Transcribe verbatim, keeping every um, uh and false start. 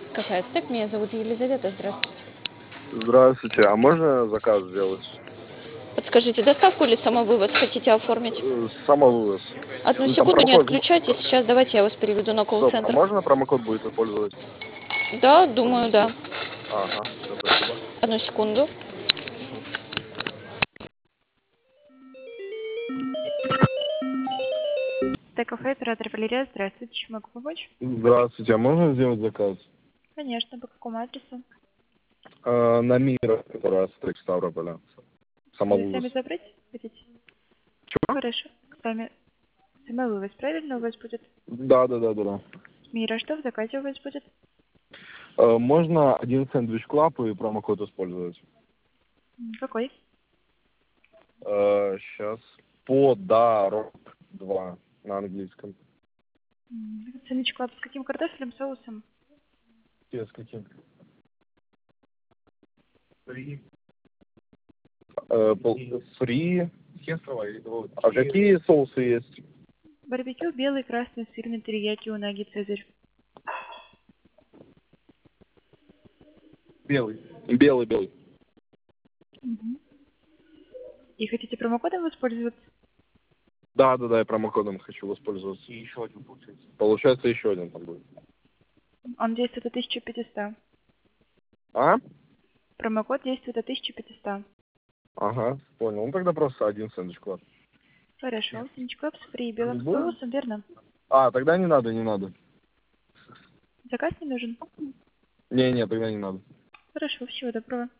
Кафе Ацтек, меня зовут Елизавета, здравствуйте. Здравствуйте, а можно заказ сделать? Подскажите, доставку или самовывоз хотите оформить? Э, Самовывоз. Одну Ну, там секунду, не промокод. отключайтесь, сейчас давайте я вас переведу на Стоп, а колл-центр. можно промокод будет использовать? Да, думаю, да. Ага, все, спасибо. Одну секунду. Т-кафе, оператор Валерия, здравствуйте, чем могу помочь? Здравствуйте, а можно сделать заказ? Конечно, по какому адресу? Э, на Мира, который Ацтек Ставрополя. Вы Самовывоз. сами забрать хотите? Чего? Хорошо. Сами. Самовывоз, правильно у вас будет? Да, да, да, да, да. Мира, что в заказе у вас будет? Э, можно один сэндвич клаб и промокод использовать. М, Какой? Э, сейчас. Подарок два на английском. Сэндвич клаб с каким картофелем, соусом? С каким? Фри. Э, пол- фри. А какие соусы есть? Барбекю, белый, красный, сырный, терияки, унаги, цезарь. Белый. Белый, белый. И хотите промокодом воспользоваться? Да, да, да, я промокодом хочу воспользоваться. И еще один получается. Получается, еще один там будет. Он действует до тысячи пятисот. А? Промокод действует до тысячи пятисот. Ага, понял. Ну тогда просто один сэндвич класс. Хорошо. Сэндвич клаб с фри и белым Будет? соусом, верно? А, тогда не надо, не надо. Заказ не нужен? Не, не, тогда не надо. Хорошо, всего доброго.